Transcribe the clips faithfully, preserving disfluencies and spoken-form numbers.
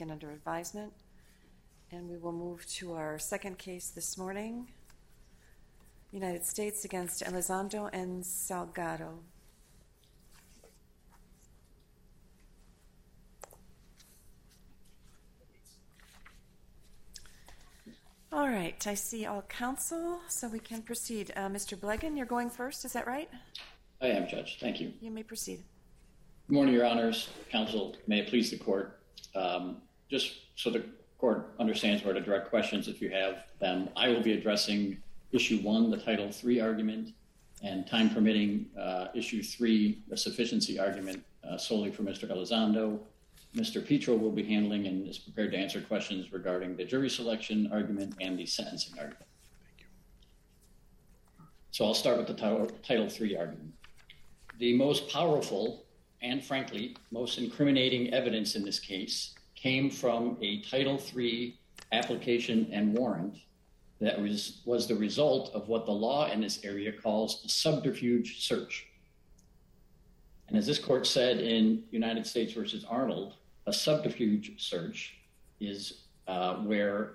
taken under advisement. And we will move to our second case this morning, United States against Elizondo and Salgado. All right, I see all counsel, so we can proceed. Uh, Mister Blegan, you're going first, is that right? I am, Judge. Thank you. You may proceed. Good morning, Your Honors. Counsel, may it please the Court. Um, just so the Court understands where to direct questions if you have them, I will be addressing Issue one, the Title three argument, and time permitting, uh, Issue three, the sufficiency argument, uh, solely for Mister Elizondo. Mister Petro will be handling and is prepared to answer questions regarding the jury selection argument and the sentencing argument. Thank you. So I'll start with the title, title three argument. The most powerful and, frankly, most incriminating evidence in this case came from a Title three application and warrant that was, was the result of what the law in this area calls a subterfuge search. And as this court said in United States versus Arnold, a subterfuge search is uh, where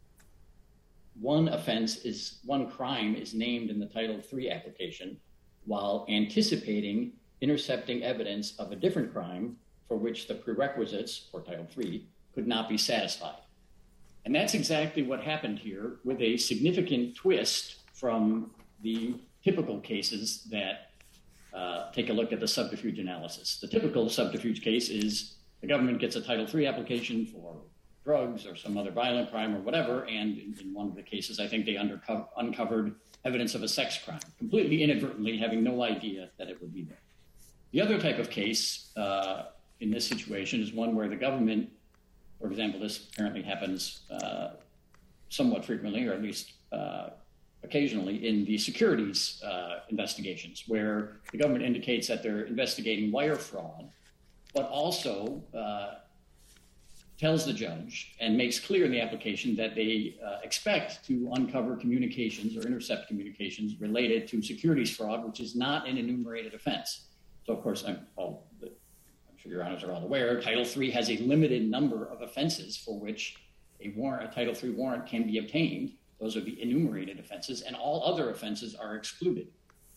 one offense is, one crime is named in the Title three application while anticipating intercepting evidence of a different crime for which the prerequisites for Title three could not be satisfied. And that's exactly what happened here, with a significant twist from the typical cases that uh, take a look at the subterfuge analysis. The typical subterfuge case is the government gets a Title three application for drugs or some other violent crime or whatever, and in, in one of the cases, I think they underco- uncovered evidence of a sex crime, completely inadvertently, having no idea that it would be there. The other type of case uh, in this situation is one where the government, for example, this apparently happens uh, somewhat frequently, or at least uh, occasionally, in the securities uh, investigations, where the government indicates that they're investigating wire fraud, but also uh, tells the judge and makes clear in the application that they uh, expect to uncover communications or intercept communications related to securities fraud, which is not an enumerated offense. So, of course, I'm, all, I'm sure Your Honors are all aware, Title three has a limited number of offenses for which a warrant, a Title three warrant can be obtained. Those are the enumerated offenses, and all other offenses are excluded.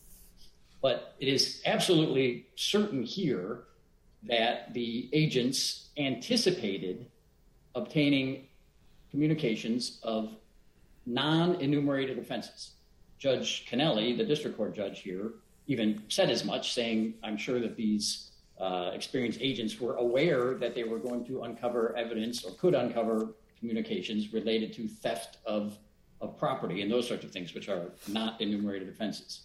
But it is absolutely certain here that the agents anticipated obtaining communications of non-enumerated offenses. Judge Kennelly, the district court judge here, even said as much, saying, I'm sure that these uh, experienced agents were aware that they were going to uncover evidence or could uncover communications related to theft of, of property and those sorts of things, which are not enumerated offenses.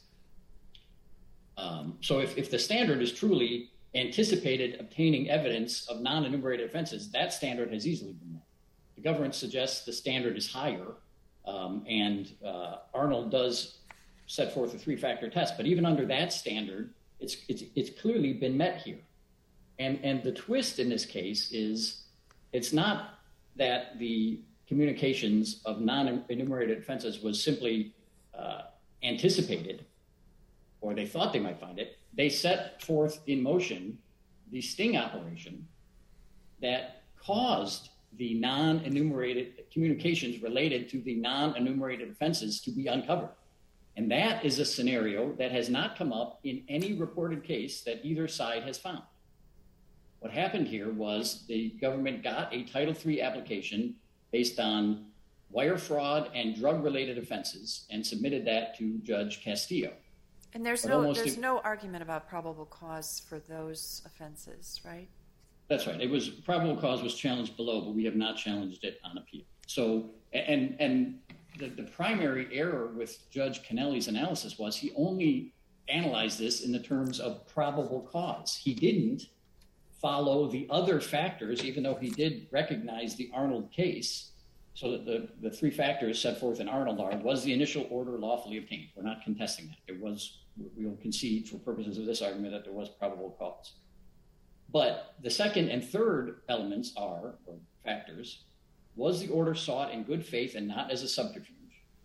Um, so if, if the standard is truly anticipated obtaining evidence of non-enumerated offenses, that standard has easily been met. The government suggests the standard is higher, um, and uh, Arnold does set forth a three-factor test, but even under that standard, it's it's it's clearly been met here. And and the twist in this case is it's not that the communications of non-enumerated offenses was simply uh, anticipated, or they thought they might find it. They set forth in motion the sting operation that caused the non-enumerated communications related to the non-enumerated offenses to be uncovered. And that is a scenario that has not come up in any reported case that either side has found. What happened here was the government got a Title three application based on wire fraud and drug-related offenses and submitted that to Judge Castillo. And there's no there's no argument about probable cause for those offenses, right? That's right. It was probable cause was challenged below, but we have not challenged it on appeal. So, and and the, the primary error with Judge Kennelly's analysis was he only analyzed this in the terms of probable cause. He didn't follow the other factors, even though he did recognize the Arnold case. So that the, the three factors set forth in Arnold are, was the initial order lawfully obtained? We're not contesting that. It was, we'll concede for purposes of this argument that there was probable cause. But the second and third elements are, or factors, was the order sought in good faith and not as a subterfuge?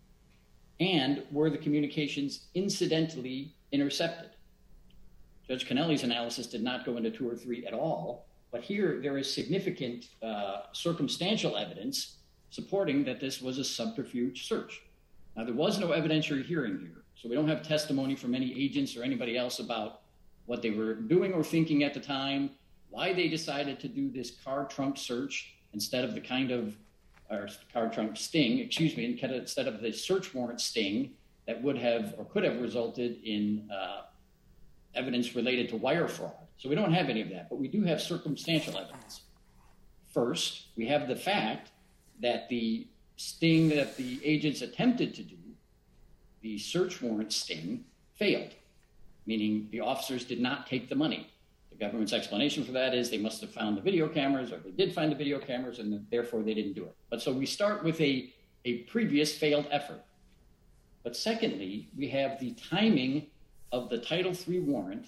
And were the communications incidentally intercepted? Judge Kennelly's analysis did not go into two or three at all, But here, there is significant uh, circumstantial evidence supporting that this was a subterfuge search. Now, there was no evidentiary hearing here, so we don't have testimony from any agents or anybody else about what they were doing or thinking at the time, why they decided to do this car trunk search instead of the kind of, or car trunk sting, excuse me, instead of the search warrant sting that would have or could have resulted in uh, evidence related to wire fraud. So we don't have any of that, but we do have circumstantial evidence. First, we have the fact that the sting that the agents attempted to do, the search warrant sting, failed, meaning the officers did not take the money. The government's explanation for that is they must have found the video cameras, or they did find the video cameras, and therefore they didn't do it. But so we start with a, a previous failed effort. But secondly, we have the timing of the Title three warrant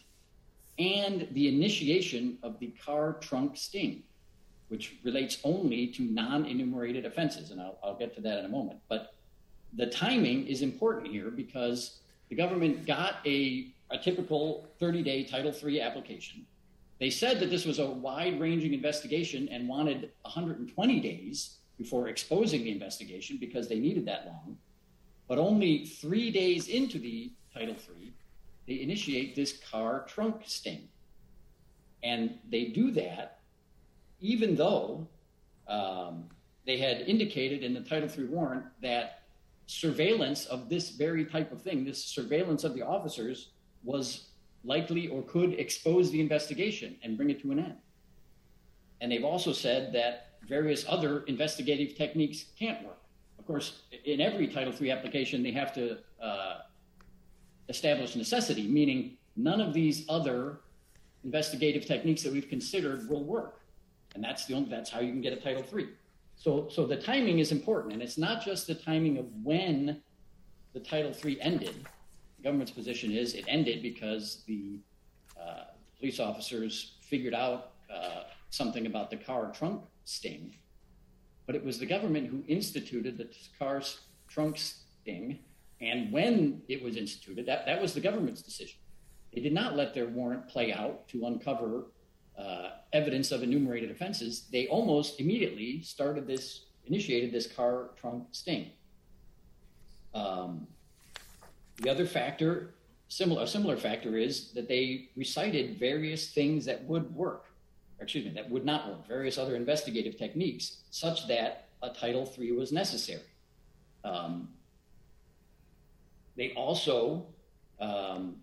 and the initiation of the car trunk sting, which relates only to non-enumerated offenses. And I'll, I'll get to that in a moment. But the timing is important here because the government got a, a typical thirty-day Title three application. They said that this was a wide-ranging investigation and wanted one hundred twenty days before exposing the investigation because they needed that long. But only three days into the Title three, they initiate this car trunk sting. And they do that even though um, they had indicated in the Title three warrant that surveillance of this very type of thing, this surveillance of the officers, was likely or could expose the investigation and bring it to an end. And they've also said that various other investigative techniques can't work. Of course, in every Title three application, they have to uh, establish necessity, meaning none of these other investigative techniques that we've considered will work. And that's the only, that's how you can get a Title three. So, so the timing is important, and it's not just the timing of when the Title three ended. The government's position is it ended because the uh, police officers figured out uh, something about the car trunk sting, but it was the government who instituted the car trunk sting, and when it was instituted, that, that was the government's decision. They did not let their warrant play out to uncover uh, evidence of enumerated offenses. They almost immediately started this, initiated this car trunk sting. Um, the other factor, similar, a similar factor is that they recited various things that would work, or excuse me, that would not work, various other investigative techniques, such that a Title three was necessary. Um, they also um,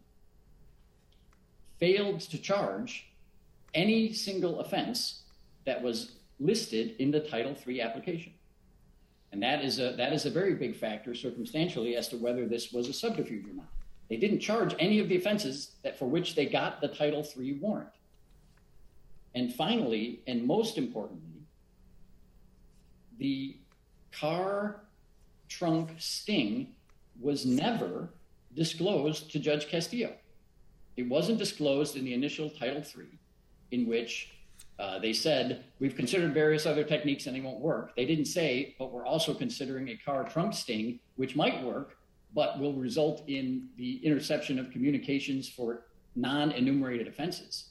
failed to charge any single offense that was listed in the Title three application. And that is a that is a very big factor circumstantially as to whether this was a subterfuge or not. They didn't charge any of the offenses that for which they got the Title three warrant. And finally, and most importantly, the car trunk sting was never disclosed to Judge Castillo. It wasn't disclosed in the initial Title three, in which uh, they said, we've considered various other techniques and they won't work. They didn't say, but we're also considering a car trunk sting, which might work, but will result in the interception of communications for non-enumerated offenses.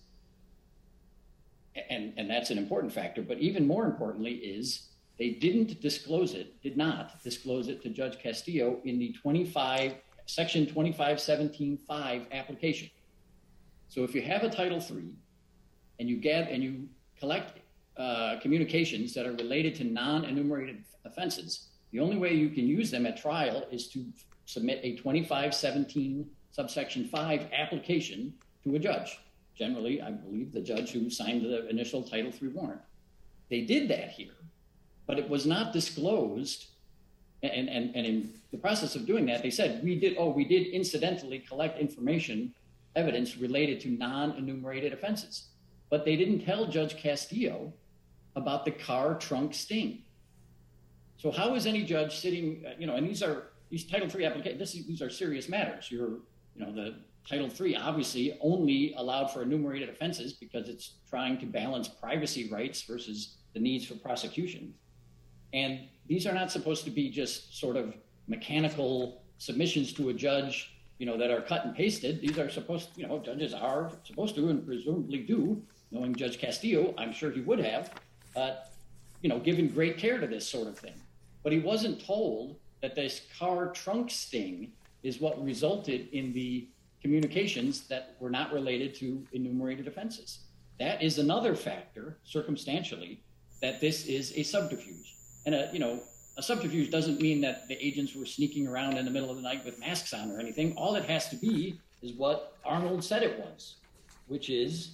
And, and that's an important factor. But even more importantly is they didn't disclose it, did not disclose it to Judge Castillo in the twenty-five, Section twenty-five seventeen five application. So if you have a Title three and you get and you collect uh, communications that are related to non-enumerated offenses, the only way you can use them at trial is to submit a twenty-five seventeen subsection five application to a judge. Generally, I believe the judge who signed the initial Title three warrant. They did that here, but it was not disclosed. And, and, and in the process of doing that, they said, we did, oh, we did incidentally collect information, evidence related to non-enumerated offenses. But they didn't tell Judge Castillo about the car trunk sting. So how is any judge sitting, uh, you know, and these are, these Title three applications, these are serious matters. You're, you know, the Title three obviously only allowed for enumerated offenses because it's trying to balance privacy rights versus the needs for prosecution. And these are not supposed to be just sort of mechanical submissions to a judge, you know, that are cut and pasted. These are supposed, you know, judges are supposed to and presumably do knowing Judge Castillo, I'm sure he would have, uh, you know, given great care to this sort of thing. But he wasn't told that this car trunk sting is what resulted in the communications that were not related to enumerated offenses. That is another factor, circumstantially, that this is a subterfuge. And, a, you know, a subterfuge doesn't mean that the agents were sneaking around in the middle of the night with masks on or anything. All it has to be is what Arnold said it was, which is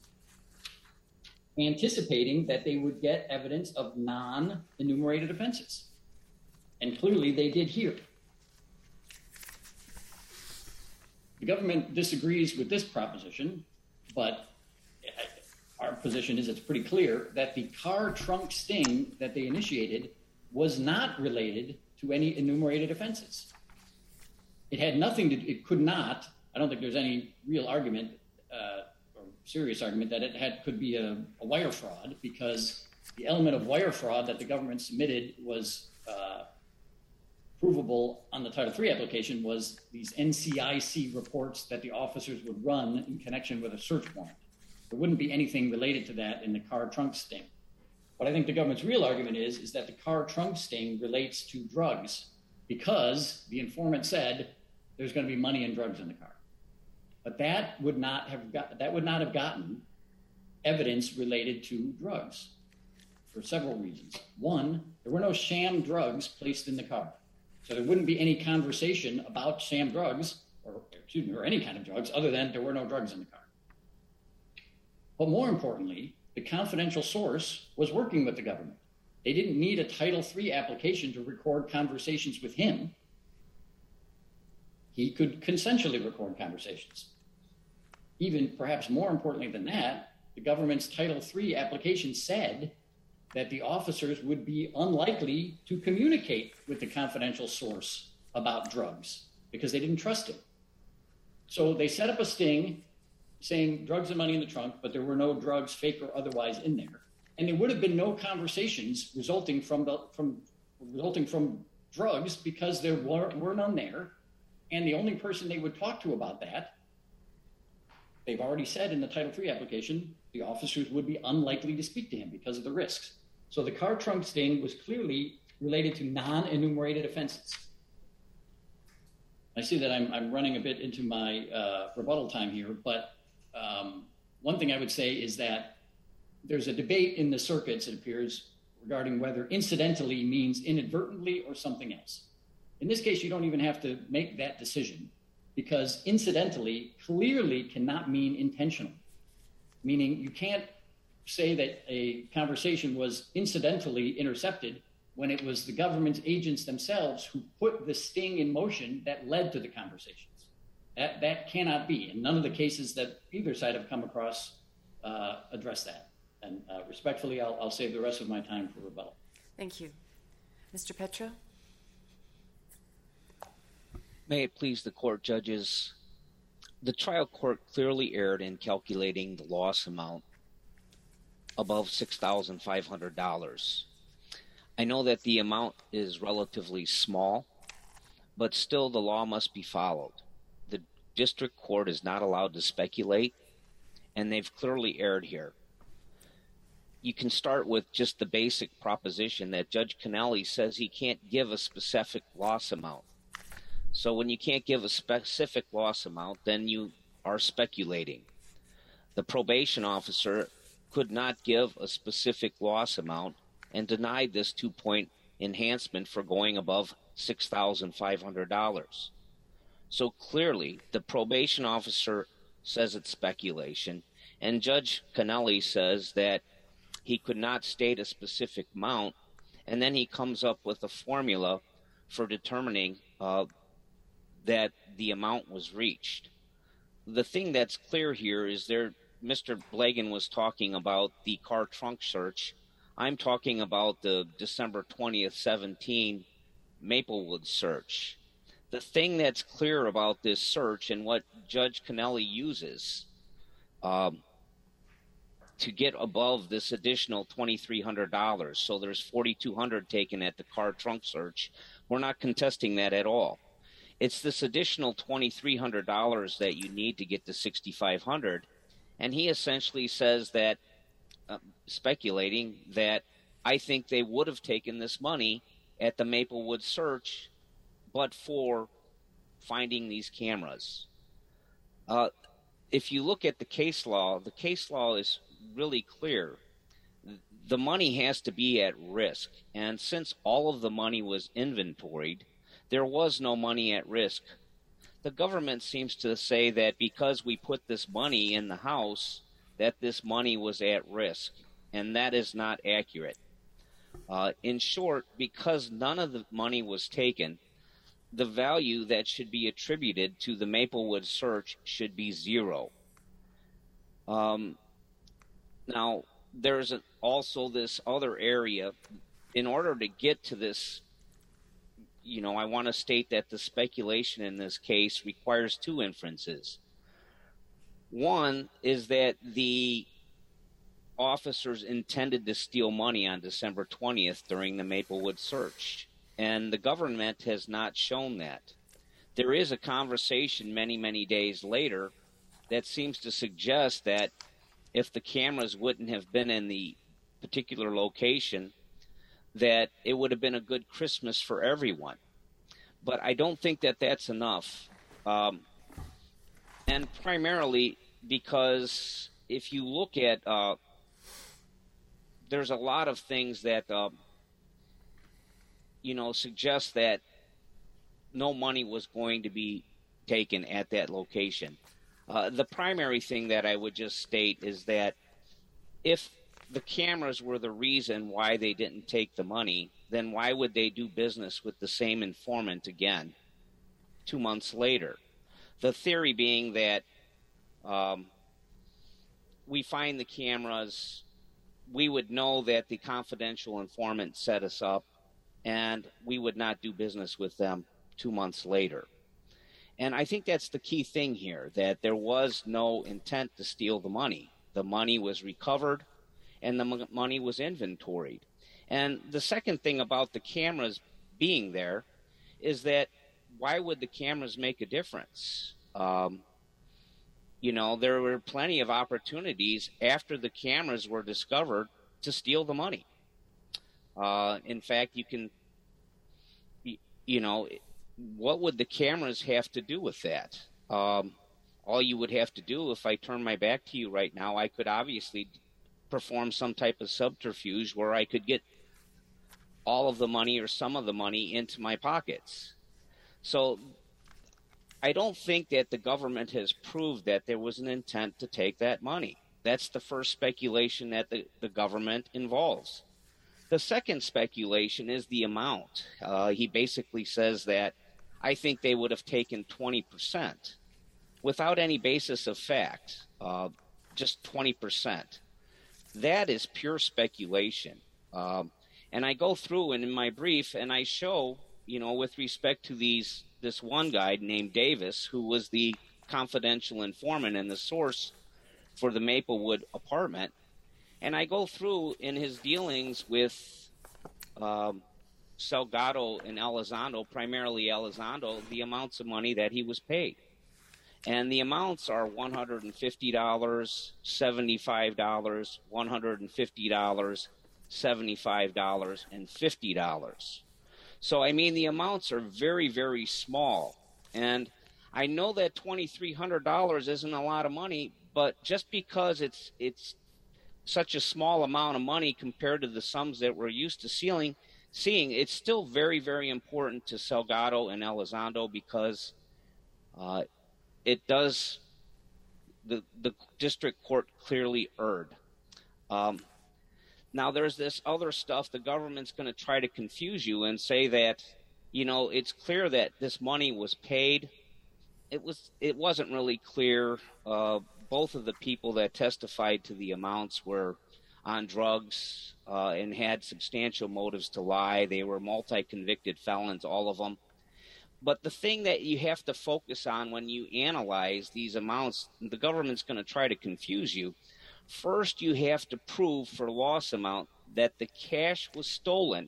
anticipating that they would get evidence of non-enumerated offenses. And clearly they did here. The government disagrees with this proposition, but our position is it's pretty clear that the car trunk sting that they initiated was not related to any enumerated offenses. It had nothing to, it could not, I don't think there's any real argument uh, or serious argument that it had could be a, a wire fraud, because the element of wire fraud that the government submitted was uh, provable on the Title three application was these N C I C reports that the officers would run in connection with a search warrant. There wouldn't be anything related to that in the car trunk sting. What I think the government's real argument is, is that the car trunk sting relates to drugs because the informant said there's going to be money and drugs in the car. But that would not have got, that would not have gotten evidence related to drugs for several reasons. One, there were no sham drugs placed in the car. So there wouldn't be any conversation about sham drugs or, excuse me, or any kind of drugs other than there were no drugs in the car. But more importantly, the confidential source was working with the government. They didn't need a Title three application to record conversations with him. He could consensually record conversations. Even perhaps more importantly than that, the government's Title three application said that the officers would be unlikely to communicate with the confidential source about drugs because they didn't trust him. So they set up a sting saying drugs and money in the trunk, but there were no drugs, fake or otherwise, in there. And there would have been no conversations resulting from the from resulting from drugs because there were, were none there. And the only person they would talk to about that, they've already said in the Title three application, the officers would be unlikely to speak to him because of the risks. So the car trunk sting was clearly related to non-enumerated offenses. I see that I'm, I'm running a bit into my uh, rebuttal time here, but um, one thing I would say is that there's a debate in the circuits, it appears, regarding whether incidentally means inadvertently or something else. In this case, you don't even have to make that decision because incidentally clearly cannot mean intentional, meaning you can't say that a conversation was incidentally intercepted when it was the government's agents themselves who put the sting in motion that led to the conversations. That, that cannot be, and none of the cases that either side have come across uh, address that. And uh, respectfully, I'll, I'll save the rest of my time for rebuttal. Thank you. Mister Petro? May it please the court, judges. The trial court clearly erred in calculating the loss amount above six thousand five hundred dollars. I know that the amount is relatively small, but still the law must be followed. The district court is not allowed to speculate, and they've clearly erred here. You can start with just the basic proposition that Judge Cannelli says he can't give a specific loss amount. So when you can't give a specific loss amount, then you are speculating. The probation officer could not give a specific loss amount and denied this two-point enhancement for going above six thousand five hundred dollars. So clearly, the probation officer says it's speculation, and Judge Cannelli says that he could not state a specific amount, and then he comes up with a formula for determining uh, that the amount was reached. The thing that's clear here is there, Mister Blagan was talking about the car trunk search. I'm talking about the December twentieth, seventeen Maplewood search. The thing that's clear about this search and what Judge Cannelli uses um, to get above this additional twenty-three hundred dollars, so there's forty-two hundred dollars taken at the car trunk search. We're not contesting that at all. It's this additional twenty-three hundred dollars that you need to get to sixty-five hundred dollars, And he essentially says that, uh, speculating that I think they would have taken this money at the Maplewood search, but for finding these cameras. Uh, if you look at the case law, the case law is really clear. The money has to be at risk. And since all of the money was inventoried, there was no money at risk. The government seems to say that because we put this money in the house, that this money was at risk. And that is not accurate. Uh, in short, because none of the money was taken, the value that should be attributed to the Maplewood search should be zero. Um, now, there's a, also this other area. In order to get to this, you know, I want to state that the speculation in this case requires two inferences. One is that the officers intended to steal money on December twentieth during the Maplewood search, and the government has not shown that. There is a conversation many, many days later that seems to suggest that if the cameras wouldn't have been in the particular location, that it would have been a good Christmas for everyone. But I don't think that that's enough. Um, and primarily because if you look at, uh, there's a lot of things that, uh, you know, suggest that no money was going to be taken at that location. Uh, the primary thing that I would just state is that if the cameras were the reason why they didn't take the money, then why would they do business with the same informant again two months later? The theory being that um, we find the cameras, we would know that the confidential informant set us up, and we would not do business with them two months later. And I think that's the key thing here, that there was no intent to steal the money. The money was recovered, and the m- money was inventoried. And the second thing about the cameras being there is that why would the cameras make a difference? Um, you know, there were plenty of opportunities after the cameras were discovered to steal the money. Uh, in fact, you can, you know, what would the cameras have to do with that? Um, all you would have to do, if I turn my back to you right now, I could obviously perform some type of subterfuge where I could get all of the money or some of the money into my pockets. So I don't think that the government has proved that there was an intent to take that money. That's the first speculation that the, the government involves. The second speculation is the amount. Uh, he basically says that I think they would have taken twenty percent without any basis of fact, uh, just twenty percent. That is pure speculation. Um, and I go through and in my brief and I show, you know, with respect to these, this one guy named Davis, who was the confidential informant and the source for the Maplewood apartment. And I go through in his dealings with um, Salgado and Elizondo, primarily Elizondo, the amounts of money that he was paid. And the amounts are one hundred fifty dollars, seventy-five dollars, one hundred fifty dollars, seventy-five dollars, and fifty dollars. So, I mean, the amounts are very, very small. And I know that twenty-three hundred dollars isn't a lot of money, but just because it's it's such a small amount of money compared to the sums that we're used to seeing, seeing it's still very, very important to Salgado and Elizondo because uh, it does, the, the district court clearly erred. Um, now, there's this other stuff. The government's going to try to confuse you and say that, you know, it's clear that this money was paid. It was, it wasn't really clear. Uh, both of the people that testified to the amounts were on drugs uh, and had substantial motives to lie. They were multi-convicted felons, all of them. But the thing that you have to focus on when you analyze these amounts, the government's going to try to confuse you. First, you have to prove for loss amount that the cash was stolen.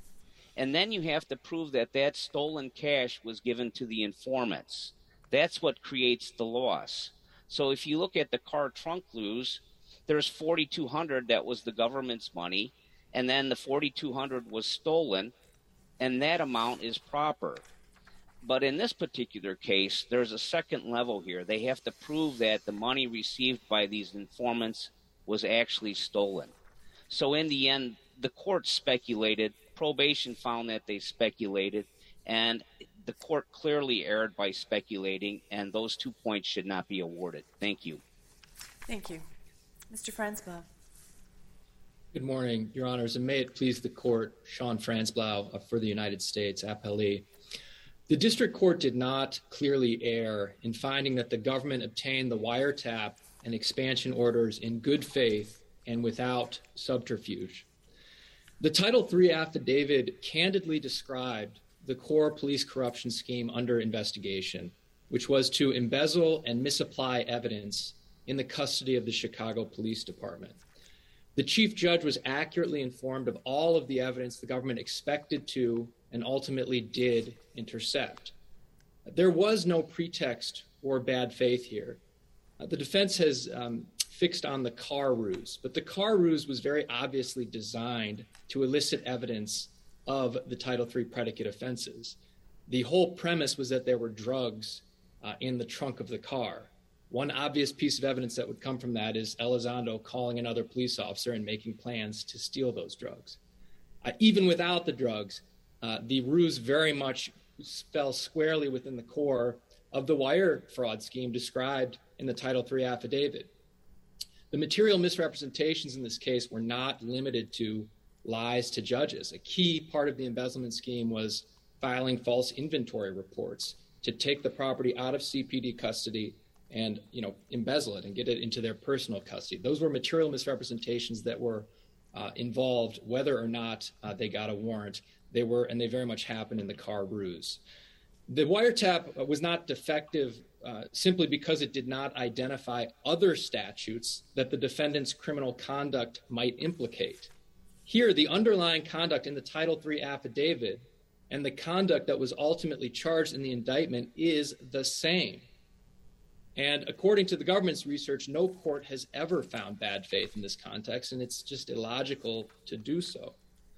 And then you have to prove that that stolen cash was given to the informants. That's what creates the loss. So if you look at the car trunk clues, there's forty-two hundred that was the government's money, and then the forty-two hundred was stolen, and that amount is proper. But in this particular case, there's a second level here. They have to prove that the money received by these informants was actually stolen. So in the end, the court speculated, probation found that they speculated, and the court clearly erred by speculating, and those two points should not be awarded. Thank you. Thank you. Mister Franzblau. Good morning, Your Honors, and may it please the court, Sean Franzblau for the United States appellee. The district court did not clearly err in finding that the government obtained the wiretap and expansion orders in good faith and without subterfuge. The Title three affidavit candidly described the core police corruption scheme under investigation, which was to embezzle and misapply evidence in the custody of the Chicago Police Department. The chief judge was accurately informed of all of the evidence the government expected to and ultimately did intercept. There was no pretext or bad faith here. Uh, the defense has um, fixed on the car ruse, but the car ruse was very obviously designed to elicit evidence of the Title three predicate offenses. The whole premise was that there were drugs uh, in the trunk of the car. One obvious piece of evidence that would come from that is Elizondo calling another police officer and making plans to steal those drugs. Uh, even without the drugs, uh, the ruse very much fell squarely within the core of the wire fraud scheme described in the Title three affidavit. The material misrepresentations in this case were not limited to lies to judges. A key part of the embezzlement scheme was filing false inventory reports to take the property out of C P D custody and, you know, embezzle it and get it into their personal custody. Those were material misrepresentations that were uh, involved whether or not uh, they got a warrant. They were, and they very much happened in the car ruse. The wiretap was not defective uh, simply because it did not identify other statutes that the defendant's criminal conduct might implicate. Here, the underlying conduct in the Title three affidavit and the conduct that was ultimately charged in the indictment is the same. And according to the government's research, no court has ever found bad faith in this context, and it's just illogical to do so.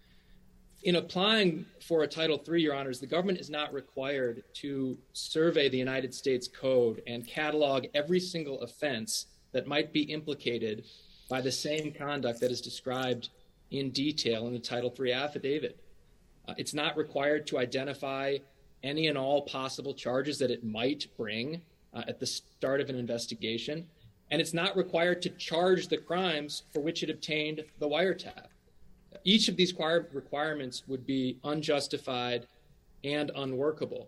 In applying for a Title three, Your Honors, the government is not required to survey the United States Code and catalog every single offense that might be implicated by the same conduct that is described in detail in the Title three affidavit. Uh, it's not required to identify any and all possible charges that it might bring uh, at the start of an investigation, and it's not required to charge the crimes for which it obtained the wiretap. Each of these requirements would be unjustified and unworkable.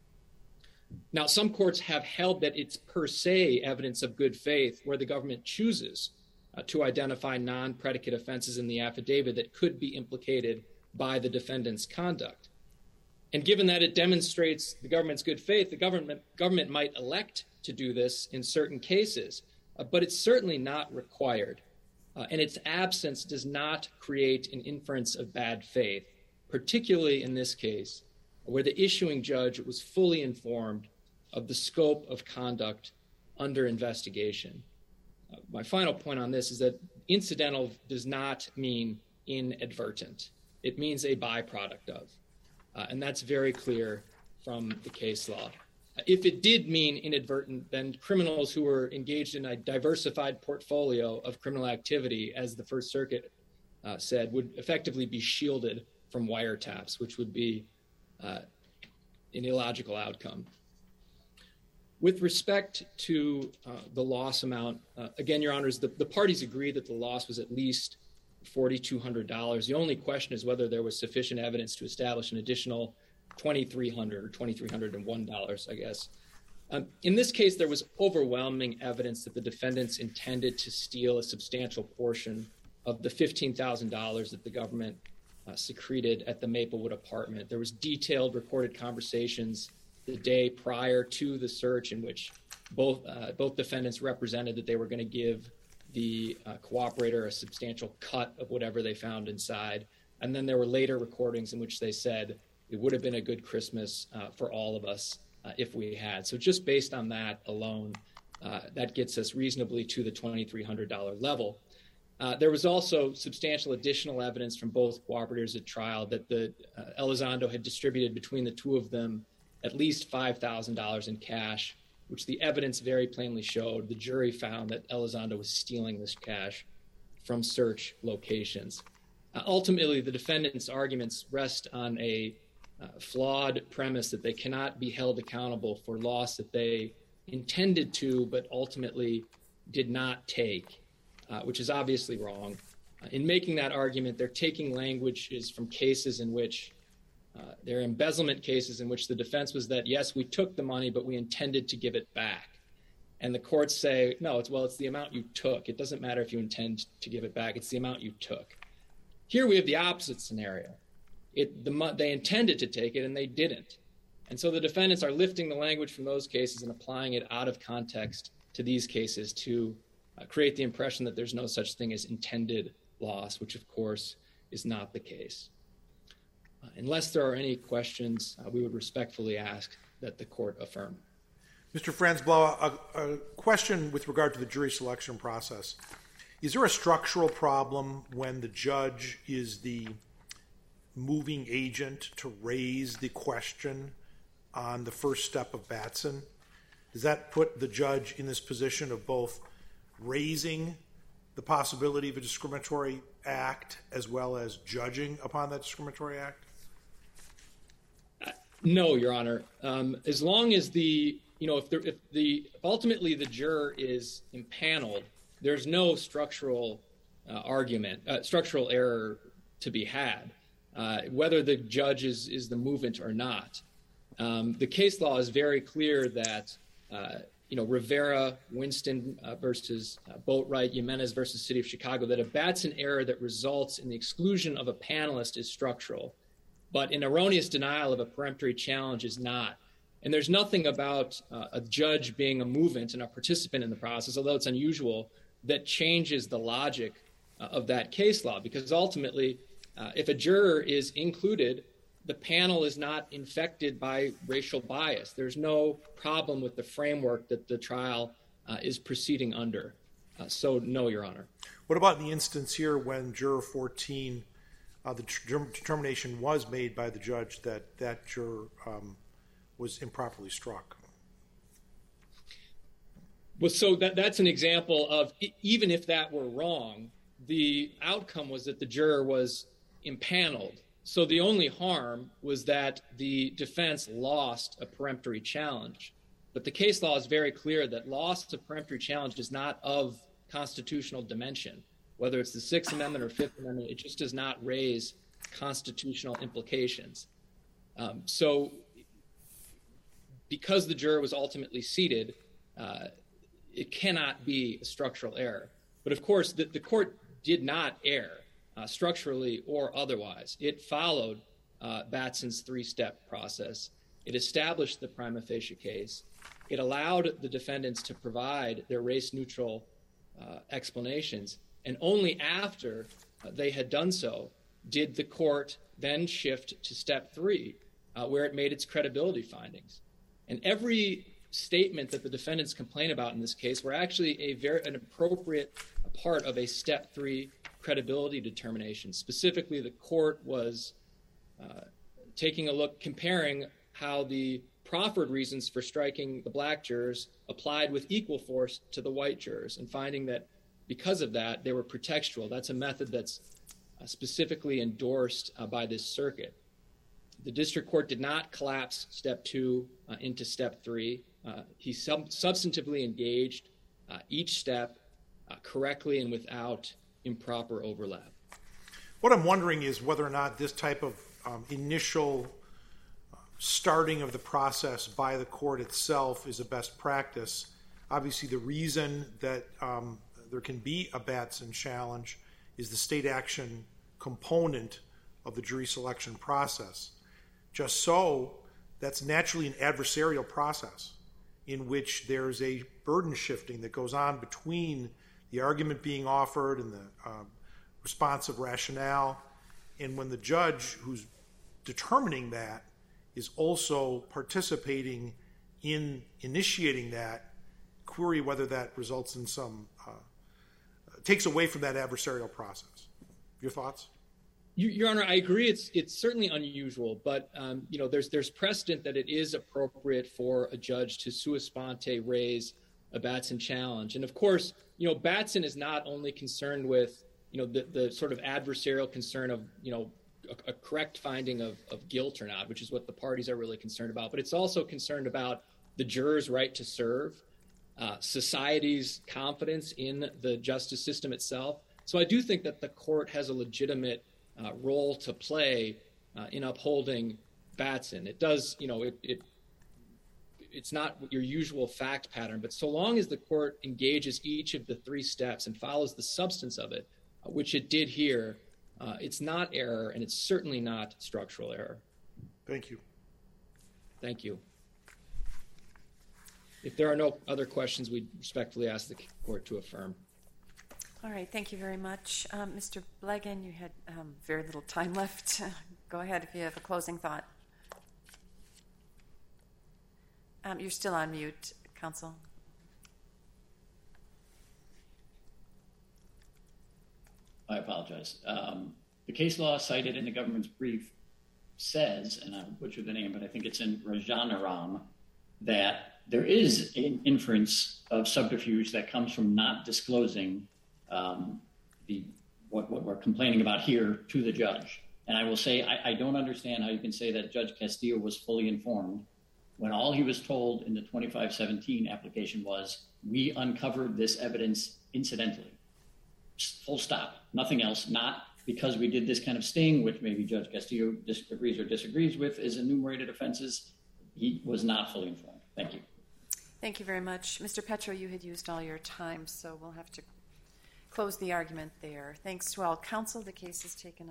Now, some courts have held that it's per se evidence of good faith where the government chooses uh, to identify non-predicate offenses in the affidavit that could be implicated by the defendant's conduct. And given that it demonstrates the government's good faith, the government, government might elect to do this in certain cases, uh, but it's certainly not required. Uh, and its absence does not create an inference of bad faith, particularly in this case, where the issuing judge was fully informed of the scope of conduct under investigation. Uh, my final point on this is that incidental does not mean inadvertent. It means a byproduct of, uh, and that's very clear from the case law. If it did mean inadvertent, then criminals who were engaged in a diversified portfolio of criminal activity, as the First Circuit uh, said, would effectively be shielded from wiretaps, which would be uh, an illogical outcome. With respect to uh, the loss amount, uh, again, Your Honors, the, the parties agreed that the loss was at least four thousand two hundred dollars. The only question is whether there was sufficient evidence to establish an additional two thousand three hundred dollars or two thousand three hundred one dollars, I guess. Um, in this case, there was overwhelming evidence that the defendants intended to steal a substantial portion of the fifteen thousand dollars that the government uh, secreted at the Maplewood apartment. There was detailed recorded conversations the day prior to the search in which both uh, both defendants represented that they were going to give the uh, cooperator a substantial cut of whatever they found inside. And then there were later recordings in which they said it would have been a good Christmas uh, for all of us uh, if we had. So just based on that alone, Uh, that gets us reasonably to the twenty-three hundred dollars level. Uh, there was also substantial additional evidence from both cooperators at trial that the uh, Elizondo had distributed between the two of them at least five thousand dollars in cash, which the evidence very plainly showed. The jury found that Elizondo was stealing this cash from search locations. Uh, ultimately, the defendant's arguments rest on a uh, flawed premise that they cannot be held accountable for loss that they intended to but ultimately did not take, uh, which is obviously wrong. Uh, in making that argument, they're taking languages from cases in which uh, they're embezzlement cases in which the defense was that, yes, we took the money, but we intended to give it back. And the courts say, no, it's well, it's the amount you took. It doesn't matter if you intend to give it back. It's the amount you took. Here we have the opposite scenario. It, the, they intended to take it, and they didn't. And so the defendants are lifting the language from those cases and applying it out of context to these cases to uh, create the impression that there's no such thing as intended loss, which, of course, is not the case. Uh, unless there are any questions, uh, we would respectfully ask that the court affirm. Mister Franzblau, a, a question with regard to the jury selection process. Is there a structural problem when the judge is the moving agent to raise the question on the first step of Batson? Does that put the judge in this position of both raising the possibility of a discriminatory act as well as judging upon that discriminatory act? Uh, no, Your Honor. Um, as long as the, you know, if, there, if the if ultimately the juror is impaneled, there's no structural uh, argument, uh, structural error to be had, uh, whether the judge is, is the movant or not. Um, the case law is very clear that, uh, you know, Rivera, Winston uh, versus uh, Boatwright, Jimenez versus City of Chicago, that a Batson error that results in the exclusion of a panelist is structural, but an erroneous denial of a peremptory challenge is not. And there's nothing about uh, a judge being a movant and a participant in the process, although it's unusual, that changes the logic uh, of that case law, because ultimately, uh, if a juror is included, the panel is not infected by racial bias. There's no problem with the framework that the trial uh, is proceeding under. Uh, so, no, Your Honor. What about the instance here when Juror fourteen, uh, the tr- determination was made by the judge that that juror um, was improperly struck? Well, so that, that's an example of, even if that were wrong, the outcome was that the juror was impaneled. So the only harm was that the defense lost a peremptory challenge. But the case law is very clear that loss of peremptory challenge is not of constitutional dimension. Whether it's the Sixth Amendment or Fifth Amendment, it just does not raise constitutional implications. Um, so because the juror was ultimately seated, uh, it cannot be a structural error. But of course, the, the court did not err. Uh, structurally or otherwise. It followed uh, Batson's three-step process. It established the prima facie case. It allowed the defendants to provide their race-neutral uh, explanations. And only after uh, they had done so did the court then shift to step three, uh, where it made its credibility findings. And every statement that the defendants complain about in this case were actually a very an appropriate part of a step three credibility determination. Specifically, the court was uh, taking a look, comparing how the proffered reasons for striking the black jurors applied with equal force to the white jurors, and finding that because of that, they were pretextual. That's a method that's uh, specifically endorsed uh, by this circuit. The district court did not collapse step two uh, into step three. Uh, he sub- substantively engaged uh, each step uh, correctly and without improper overlap. What I'm wondering is whether or not this type of um, initial starting of the process by the court itself is a best practice. Obviously, the reason that um, there can be a Batson challenge is the state action component of the jury selection process. Just so, that's naturally an adversarial process in which there's a burden shifting that goes on between the argument being offered and the uh, responsive rationale. And when the judge who's determining that is also participating in initiating that, query whether that results in some, uh, takes away from that adversarial process. Your thoughts? Your Honor, I agree. It's it's certainly unusual, but um, you know, there's there's precedent that it is appropriate for a judge to sua sponte raise a Batson challenge, and of course, you know, Batson is not only concerned with you know the the sort of adversarial concern of you know a, a correct finding of of guilt or not, which is what the parties are really concerned about, but it's also concerned about the jurors' right to serve, uh, society's confidence in the justice system itself. So I do think that the court has a legitimate Uh, role to play uh, in upholding Batson. It does, you know, it, it it's not your usual fact pattern, but so long as the court engages each of the three steps and follows the substance of it, uh, which it did here, uh, it's not error, and it's certainly not structural error. Thank you. Thank you. If there are no other questions, we respectfully ask the court to affirm. All right, thank you very much. Um, Mister Blegan, you had um, very little time left. Go ahead if you have a closing thought. Um, you're still on mute, counsel. I apologize. Um, the case law cited in the government's brief says, and I butchered the name, but I think it's in Rajanaram, that there is an inference of subterfuge that comes from not disclosing Um, the what, what we're complaining about here to the judge. And I will say, I, I don't understand how you can say that Judge Castillo was fully informed when all he was told in the twenty-five seventeen application was, we uncovered this evidence incidentally. Full stop. Nothing else. Not because we did this kind of sting, which maybe Judge Castillo disagrees or disagrees with, is enumerated offenses. He was not fully informed. Thank you. Thank you very much. Mister Petro, you had used all your time, so we'll have to close the argument there. Thanks to all counsel. The case is taken up.